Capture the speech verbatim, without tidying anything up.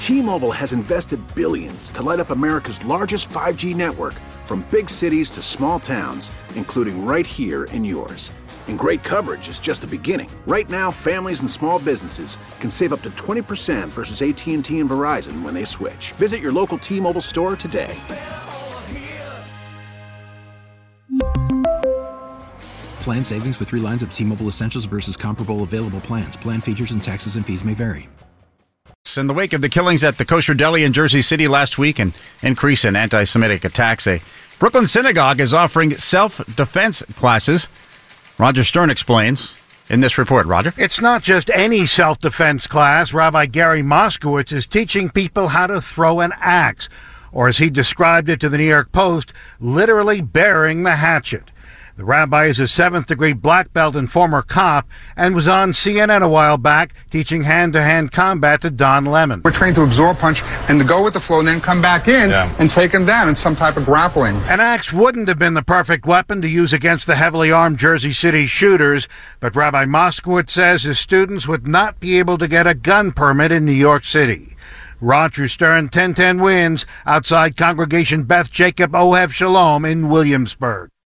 T-Mobile has invested billions to light up America's largest five G network, from big cities to small towns, including right here in yours. And great coverage is just the beginning. Right now, families and small businesses can save up to twenty percent versus A T and T and Verizon when they switch. Visit your local T-Mobile store today. Plan savings with three lines of T-Mobile Essentials versus comparable available plans. Plan features and taxes and fees may vary. In the wake of the killings at the Kosher Deli in Jersey City last week and increase in anti-Semitic attacks, a Brooklyn synagogue is offering self-defense classes. Roger Stern explains in this report. Roger? It's not just any self-defense class. Rabbi Gary Moskowitz is teaching people how to throw an axe, or as he described it to the New York Post, literally bearing the hatchet. The rabbi is a seventh-degree black belt and former cop and was on C N N a while back teaching hand-to-hand combat to Don Lemon. We're trained to absorb punch and to go with the flow and then come back in yeah. and take him down in some type of grappling. An axe wouldn't have been the perfect weapon to use against the heavily armed Jersey City shooters, but Rabbi Moskowitz says his students would not be able to get a gun permit in New York City. Roger Stern, ten ten wins, outside Congregation Beth Jacob Ohev Shalom in Williamsburg.